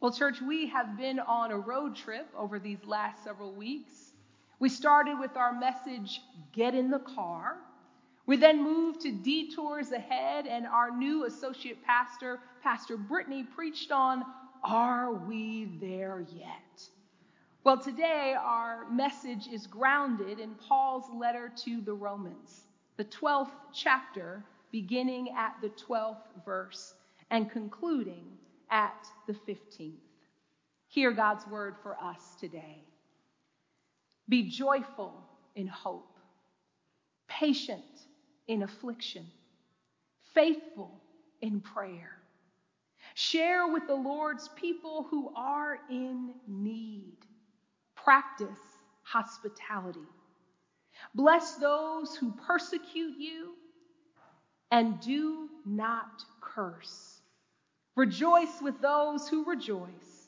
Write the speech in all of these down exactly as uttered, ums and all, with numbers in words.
Well, church, we have been on a road trip over these last several weeks. We started with our message, Get in the Car. We then moved to Detours Ahead, and our new associate pastor, Pastor Brittany, preached on, Are We There Yet? Well, today our message is grounded in Paul's letter to the Romans, the twelfth chapter, beginning at the twelfth verse and concluding at the fifteenth. Hear God's word for us today. Be joyful in hope, patient in affliction, faithful in prayer. Share with the Lord's people who are in need. Practice hospitality. Bless those who persecute you, and do not curse. Rejoice with those who rejoice.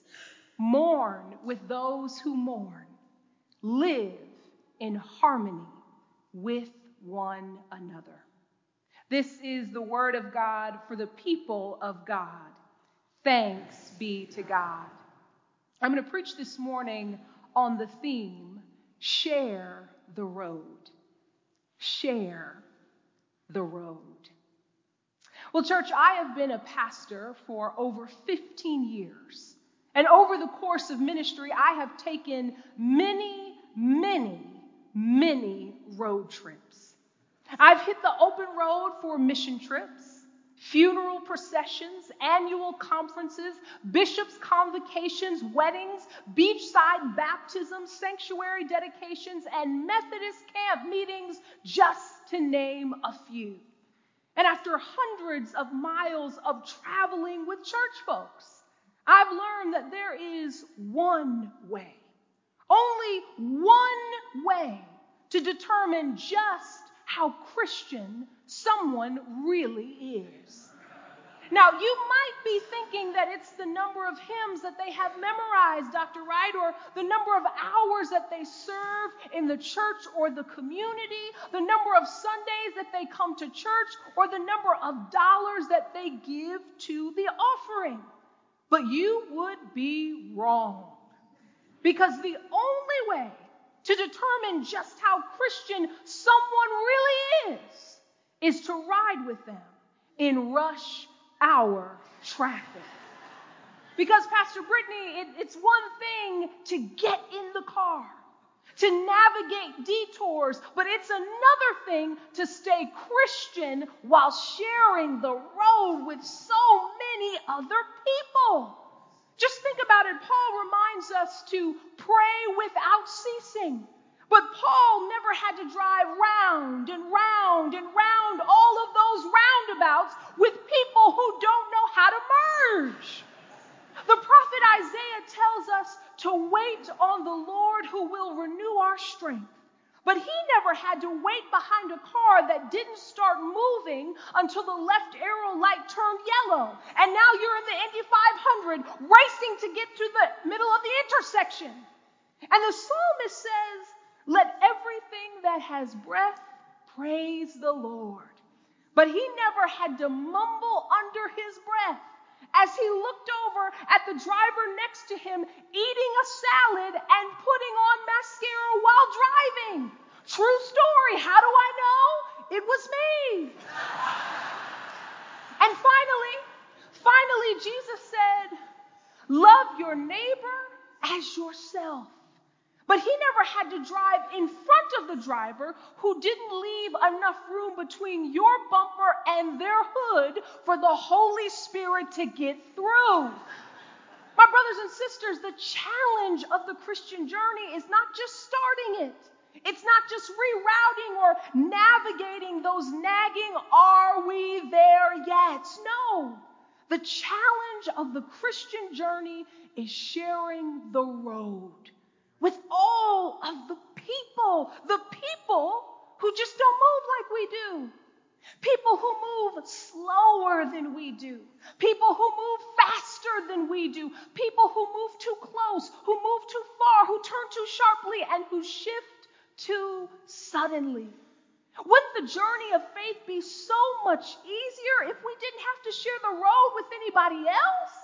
Mourn with those who mourn. Live in harmony with one another. This is the word of God for the people of God. Thanks be to God. I'm going to preach this morning on the theme, Share the Road. Share the road. Well, church, I have been a pastor for over fifteen years. And over the course of ministry, I have taken many, many, many road trips. I've hit the open road for mission trips, funeral processions, annual conferences, bishops' convocations, weddings, beachside baptisms, sanctuary dedications, and Methodist camp meetings, just to name a few. And after hundreds of miles of traveling with church folks, I've learned that there is one way, only one way to determine just how Christian someone really is. Now, you might be thinking that it's the number of hymns that they have memorized, Doctor Wright, or the number of hours that they serve in the church or the community, the number of Sundays that they come to church, or the number of dollars that they give to the offering. But you would be wrong. Because the only way to determine just how Christian someone really is, is to ride with them in rush hour traffic. Because, Pastor Brittany, it, it's one thing to get in the car, to navigate detours, but it's another thing to stay Christian while sharing the road with so many other people. Just think about it. Paul reminds us to pray without ceasing. But Paul never had to drive round and round and round all of those roundabouts with people who don't know how to merge. The prophet Isaiah tells us to wait on the Lord who will renew our strength. But he never had to wait behind a car that didn't start moving until the left arrow light turned yellow. And now you're in the Indy five hundred racing to get to the middle of the intersection. And the psalmist says, let everything that has breath praise the Lord. But he never had to mumble under his breath as he looked over at the driver next to him eating a salad and putting on mascara while driving. True story. How do I know? It was me. And finally, finally, Jesus said, love your neighbor as yourself. But he never had to drive in front of the driver who didn't leave enough room between your bumper and their hood for the Holy Spirit to get through. My brothers and sisters, the challenge of the Christian journey is not just starting it. It's not just rerouting or navigating those nagging, are we there yet? No. The challenge of the Christian journey is sharing the road with all of the people, the people who just don't move like we do. People who move slower than we do. People who move faster than we do. People who move too close, who move too far, who turn too sharply, and who shift too suddenly. Wouldn't the journey of faith be so much easier if we didn't have to share the road with anybody else?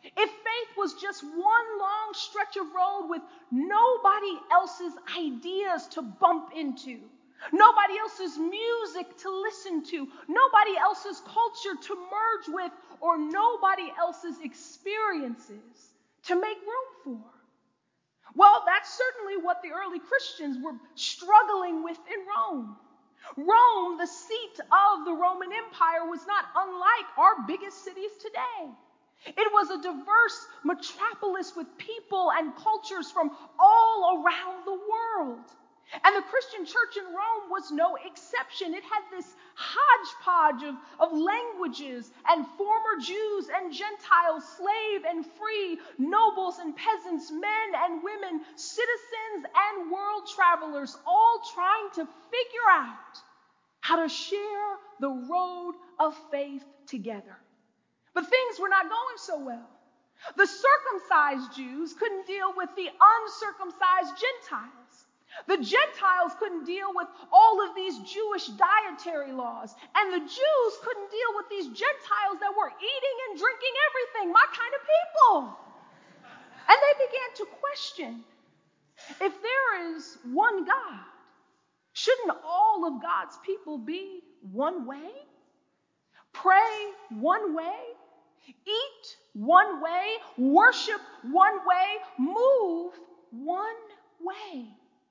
If faith was just one long stretch of road with nobody else's ideas to bump into, nobody else's music to listen to, nobody else's culture to merge with, or nobody else's experiences to make room for. Well, that's certainly what the early Christians were struggling with in Rome. Rome, the seat of the Roman Empire, was not unlike our biggest cities today. It was a diverse metropolis with people and cultures from all around the world. And the Christian church in Rome was no exception. It had this hodgepodge of, of languages and former Jews and Gentiles, slave and free, nobles and peasants, men and women, citizens and world travelers, all trying to figure out how to share the road of faith together. But things were not going so well. The circumcised Jews couldn't deal with the uncircumcised Gentiles. The Gentiles couldn't deal with all of these Jewish dietary laws. And the Jews couldn't deal with these Gentiles that were eating and drinking everything, my kind of people. And they began to question, if there is one God, shouldn't all of God's people be one way? Pray one way? Eat one way? Worship one way? Move one way?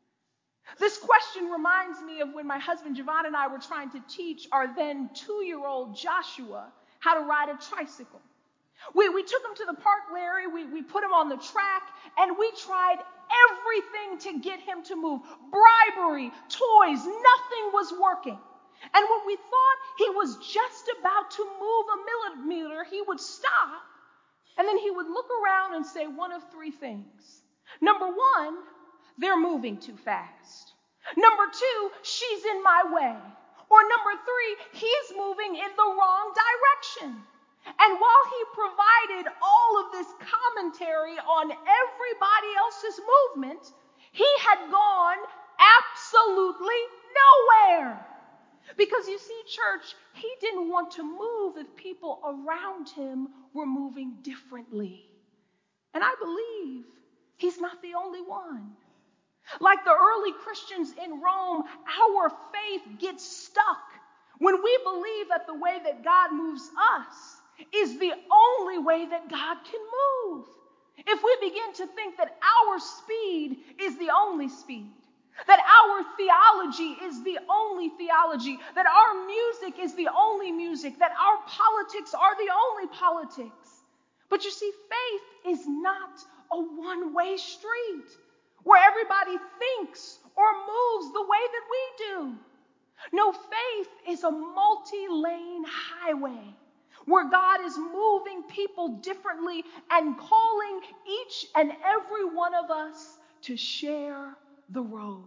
This question reminds me of when my husband Javon and I were trying to teach our then two-year-old Joshua how to ride a tricycle. We, we took him to the park, Larry, we, we put him on the track, and we tried everything to get him to move. Bribery, toys, nothing was working. And when we thought he was just about to move a millimeter, he would stop, and then he would look around and say one of three things. Number one, they're moving too fast. Number two, she's in my way. Or number three, he's moving in the wrong direction. And while he provided all of this commentary on everybody else's movement, he had gone absolutely nowhere. Because you see, church, he didn't want to move if people around him were moving differently. And I believe he's not the only one. Like the early Christians in Rome, our faith gets stuck when we believe that the way that God moves us is the only way that God can move. If we begin to think that our speed is the only speed, that our theology is the only theology, that our music is the only music, that our politics are the only politics. But you see, faith is not a one-way street where everybody thinks or moves the way that we do. No, faith is a multi-lane highway where God is moving people differently and calling each and every one of us to share the road.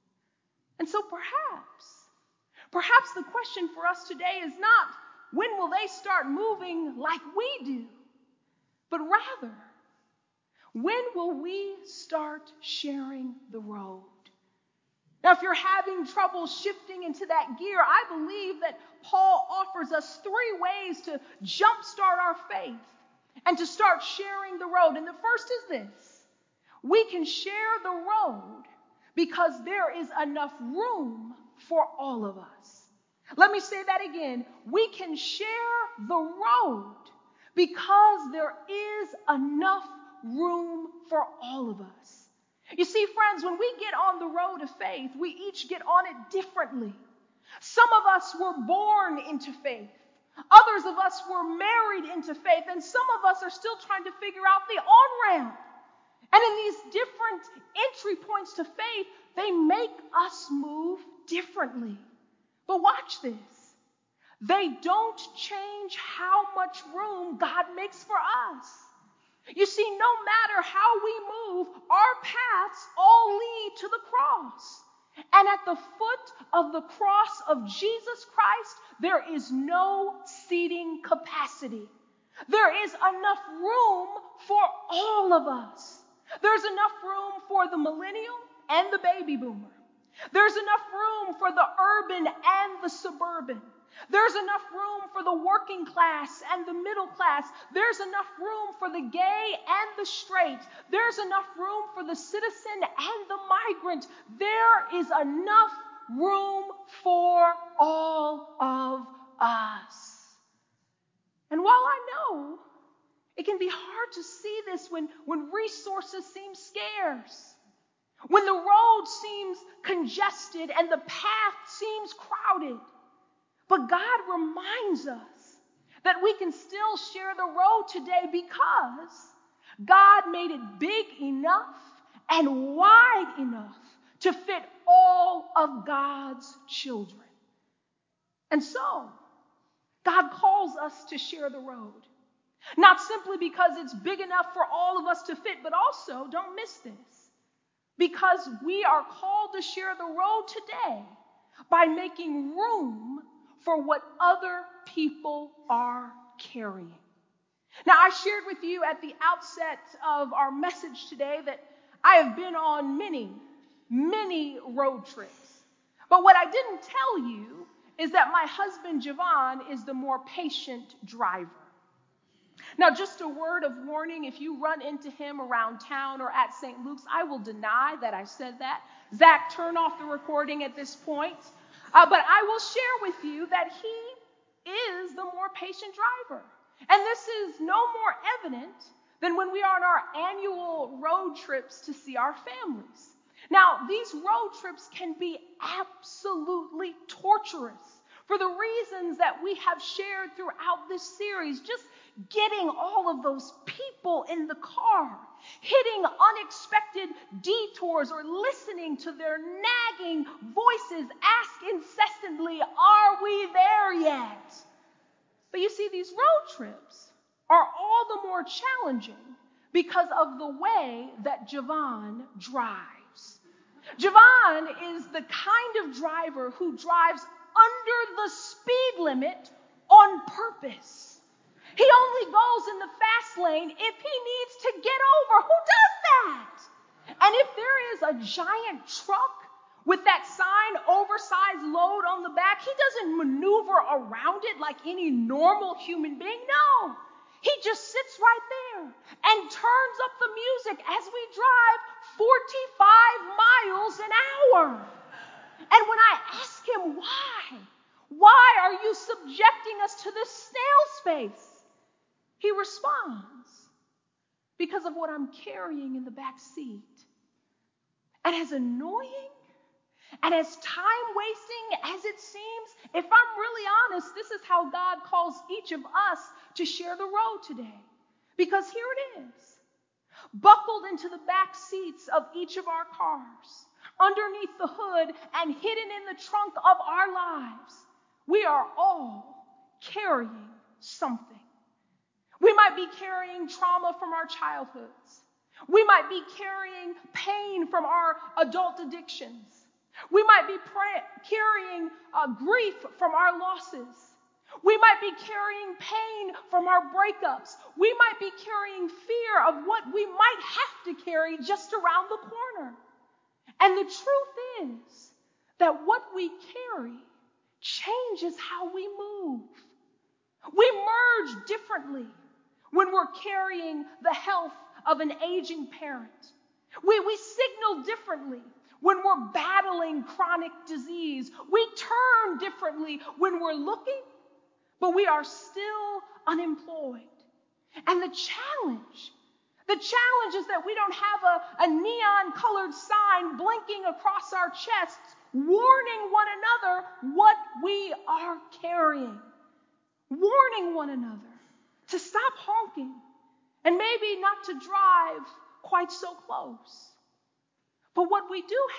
And so perhaps, perhaps the question for us today is not, when will they start moving like we do? But rather, when will we start sharing the road? Now, if you're having trouble shifting into that gear, I believe that Paul offers us three ways to jumpstart our faith and to start sharing the road. And the first is this: we can share the road because there is enough room for all of us. Let me say that again. We can share the road because there is enough room for all of us. You see, friends, when we get on the road of faith, we each get on it differently. Some of us were born into faith. Others of us were married into faith. And some of us are still trying to figure out the on-ramp. And in these different entry points to faith, they make us move differently. But watch this. They don't change how much room God makes for us. You see, no matter how we move, our paths all lead to the cross. And at the foot of the cross of Jesus Christ, there is no seating capacity. There is enough room for all of us. There's enough room for the millennial and the baby boomer. There's enough room for the urban and the suburban. There's enough room for the working class and the middle class. There's enough room for the gay and the straight. There's enough room for the citizen and the migrant. There is enough room for all of us. And while I know it can be hard to see this when, when resources seem scarce, when the road seems congested and the path seems crowded, but God reminds us that we can still share the road today because God made it big enough and wide enough to fit all of God's children. And so, God calls us to share the road. Not simply because it's big enough for all of us to fit, but also, don't miss this, because we are called to share the road today by making room for what other people are carrying. Now, I shared with you at the outset of our message today that I have been on many, many road trips. But what I didn't tell you is that my husband, Javon, is the more patient driver. Now, just a word of warning, if you run into him around town or at Saint Luke's, I will deny that I said that. Zach, turn off the recording at this point. Uh, but I will share with you that he is the more patient driver. And this is no more evident than when we are on our annual road trips to see our families. Now, these road trips can be absolutely torturous for the reasons that we have shared throughout this series. Just getting all of those people in the car, hitting unexpected detours, or listening to their nagging voices ask incessantly, "Are we there yet?" But you see, these road trips are all the more challenging because of the way that Javon drives. Javon is the kind of driver who drives under the speed limit on purpose. He only goes in the fast lane if he needs to get over. Who does that? And if there is a giant truck with that sign, oversized load on the back, he doesn't maneuver around it like any normal human being. No, he just sits right there and turns up the music as we drive forty-five miles an hour. And when I ask him why, why are you subjecting us to this snail space? He responds, because of what I'm carrying in the back seat. And as annoying and as time-wasting as it seems, if I'm really honest, this is how God calls each of us to share the road today. Because here it is, buckled into the back seats of each of our cars, underneath the hood and hidden in the trunk of our lives, we are all carrying something. We might be carrying trauma from our childhoods. We might be carrying pain from our adult addictions. We might be pra- carrying uh, grief from our losses. We might be carrying pain from our breakups. We might be carrying fear of what we might have to carry just around the corner. And the truth is that what we carry changes how we move. We merge differently when we're carrying the health of an aging parent. We, we signal differently when we're battling chronic disease. We turn differently when we're looking, but we are still unemployed. And the challenge, the challenge is that we don't have a, a neon-colored sign blinking across our chests, warning one another what we are carrying, warning one another to stop honking and maybe not to drive quite so close. But what we do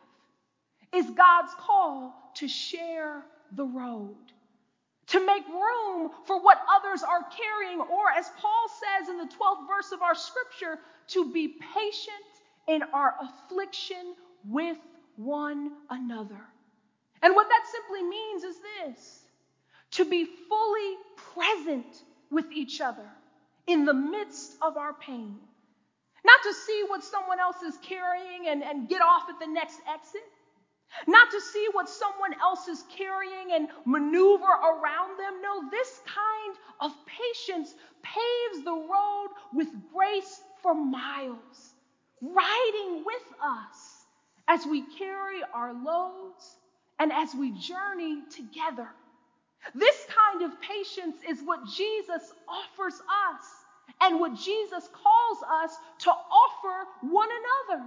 have is God's call to share the road, to make room for what others are carrying, or as Paul says in the twelfth verse of our scripture, to be patient in our affliction with one another. And what that simply means is this: to be fully present with each other in the midst of our pain. Not to see what someone else is carrying and, and get off at the next exit, Not to see what someone else is carrying and maneuver around them. No, this kind of patience paves the road with grace for miles, riding with us as we carry our loads and as we journey together. This kind of patience is what Jesus offers us and what Jesus calls us to offer one another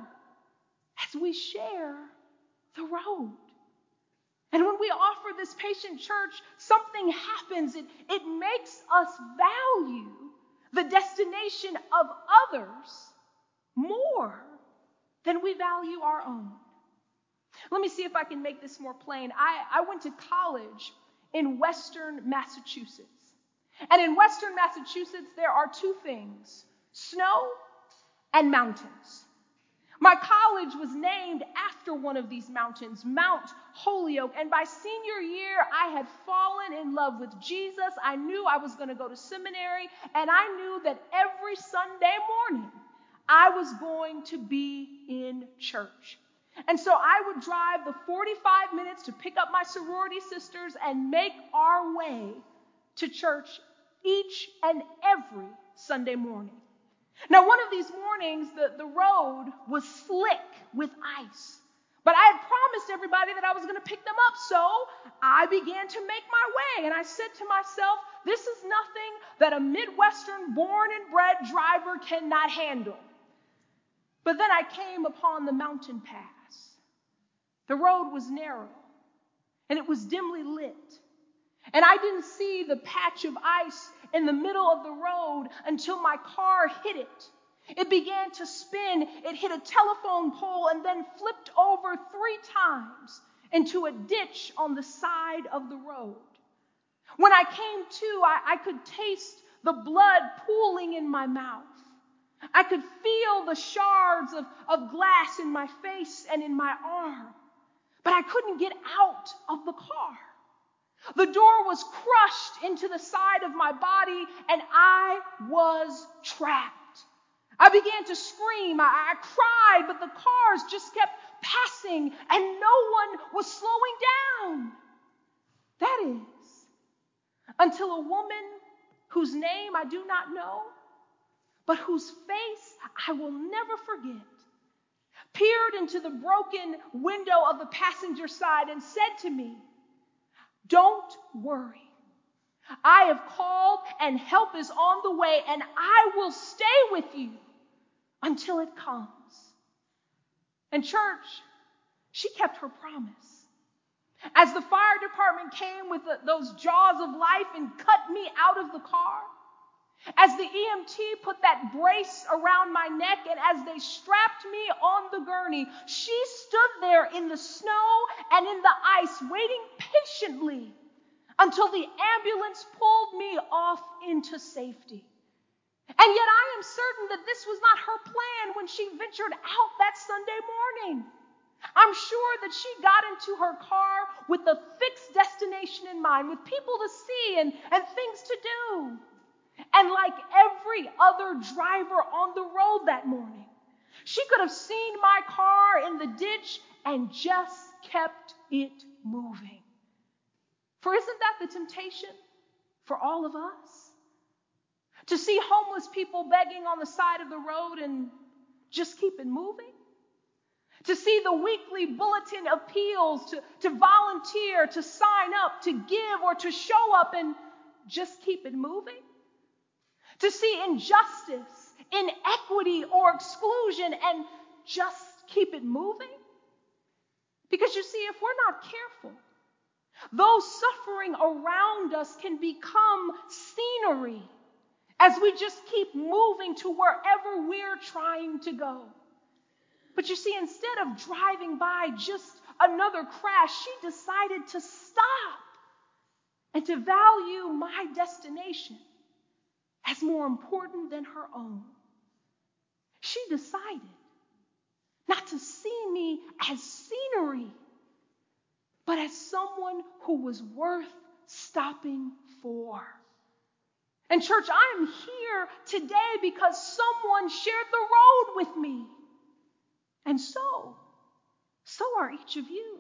as we share the road. And when we offer this patient church, something happens. It, it makes us value the destination of others more than we value our own. Let me see if I can make this more plain. I, I went to college in Western Massachusetts. And in Western Massachusetts, there are two things: snow and mountains. My college was named after one of these mountains, Mount Holyoke. And by senior year, I had fallen in love with Jesus. I knew I was going to go to seminary, and I knew that every Sunday morning I was going to be in church. And so I would drive the forty-five minutes to pick up my sorority sisters and make our way to church each and every Sunday morning. Now, one of these mornings, the, the road was slick with ice. But I had promised everybody that I was going to pick them up, so I began to make my way. And I said to myself, this is nothing that a Midwestern born and bred driver cannot handle. But then I came upon the mountain pass. The road was narrow, and it was dimly lit. And I didn't see the patch of ice in the middle of the road until my car hit it. It began to spin. It hit a telephone pole and then flipped over three times into a ditch on the side of the road. When I came to, I, I could taste the blood pooling in my mouth. I could feel the shards of, of glass in my face and in my arm. But I couldn't get out of the car. The door was crushed into the side of my body, and I was trapped. I began to scream. I, I cried, but the cars just kept passing, and no one was slowing down. That is, until a woman whose name I do not know, but whose face I will never forget, peered into the broken window of the passenger side and said to me, "Don't worry. I have called and help is on the way, and I will stay with you until it comes." And church, she kept her promise. As the fire department came with the, those jaws of life and cut me out of the car, as the E M T put that brace around my neck and as they strapped me on the gurney, she stood there in the snow and in the ice, waiting patiently until the ambulance pulled me off into safety. And yet I am certain that this was not her plan when she ventured out that Sunday morning. I'm sure that she got into her car with a fixed destination in mind, with people to see and, and things to do. And like every other driver on the road that morning, she could have seen my car in the ditch and just kept it moving. For isn't that the temptation for all of us? To see homeless people begging on the side of the road and just keep it moving? To see the weekly bulletin appeals to, to volunteer, to sign up, to give, or to show up and just keep it moving? To see injustice, inequity, or exclusion and just keep it moving? Because you see, if we're not careful, those suffering around us can become scenery as we just keep moving to wherever we're trying to go. But you see, instead of driving by just another crash, she decided to stop and to value my destination as more important than her own. She decided not to see me as scenery, but as someone who was worth stopping for. And church, I'm here today because someone shared the road with me. And so, so are each of you.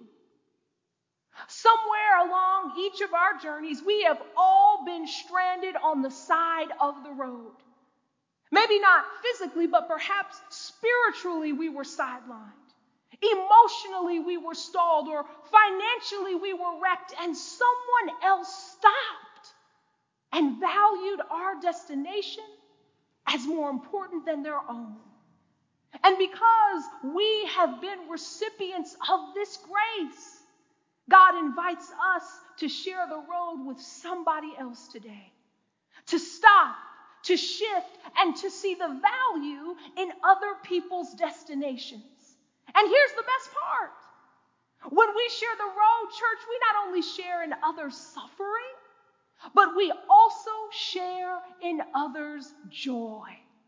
Somewhere along each of our journeys, we have all been stranded on the side of the road. Maybe not physically, but perhaps spiritually we were sidelined. Emotionally we were stalled, or financially we were wrecked, and someone else stopped and valued our destination as more important than their own. And because we have been recipients of this grace, God invites us to share the road with somebody else today, to stop, to shift, and to see the value in other people's destinations. And here's the best part. When we share the road, church, we not only share in others' suffering, but we also share in others' joy.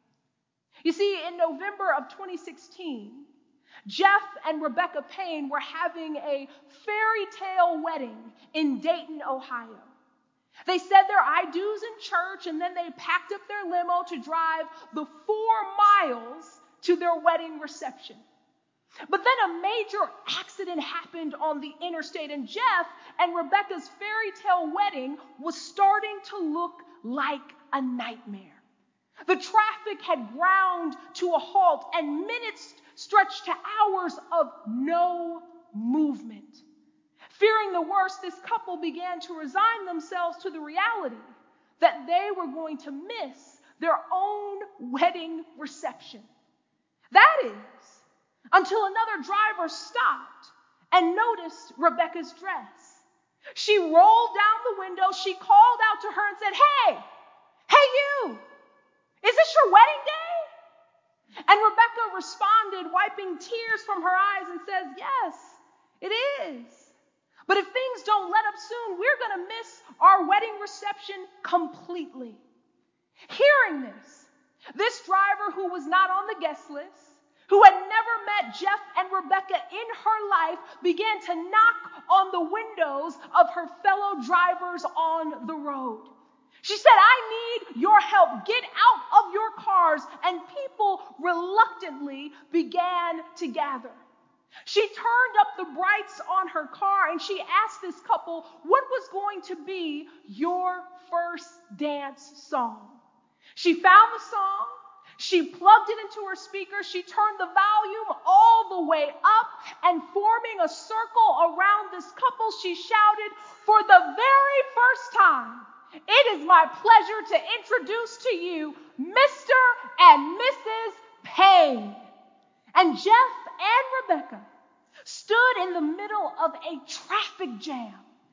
You see, in November of twenty sixteen, Jeff and Rebecca Payne were having a fairy tale wedding in Dayton, Ohio. They said their I do's in church, and then they packed up their limo to drive the four miles to their wedding reception. But then a major accident happened on the interstate, and Jeff and Rebecca's fairy tale wedding was starting to look like a nightmare. The traffic had ground to a halt, and minutes stretched to hours of no movement. Fearing the worst, this couple began to resign themselves to the reality that they were going to miss their own wedding reception. That is, until another driver stopped and noticed Rebecca's dress. She rolled down the window, she called out to her and said, "Hey, hey you, is this your wedding day?" And Rebecca responded, wiping tears from her eyes, and says, "Yes, it is. But if things don't let up soon, we're going to miss our wedding reception completely." Hearing this, this driver who was not on the guest list, who had never met Jeff and Rebecca in her life, began to knock on the windows of her fellow drivers on the road. She said, "I need your help. Get out of your cars." And people reluctantly began to gather. She turned up the brights on her car and she asked this couple what was going to be your first dance song. She found the song. She plugged it into her speaker. She turned the volume all the way up, and forming a circle around this couple, she shouted, "For the very first time, it is my pleasure to introduce to you Mister and Missus Payne." And Jeff and Rebecca stood in the middle of a traffic jam,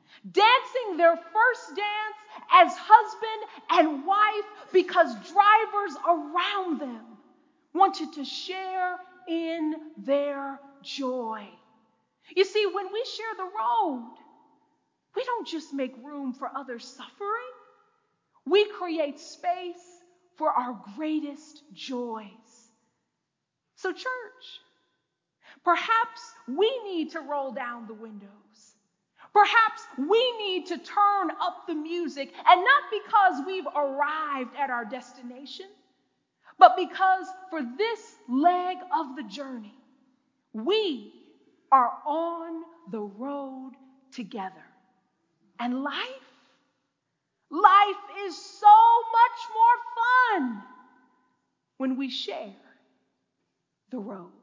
dancing their first dance as husband and wife, because drivers around them wanted to share in their joy. You see, when we share the road, we don't just make room for others' suffering. We create space for our greatest joys. So, church, perhaps we need to roll down the windows. Perhaps we need to turn up the music, and not because we've arrived at our destination, but because for this leg of the journey, we are on the road together. And life, life is so much more fun when we share the road.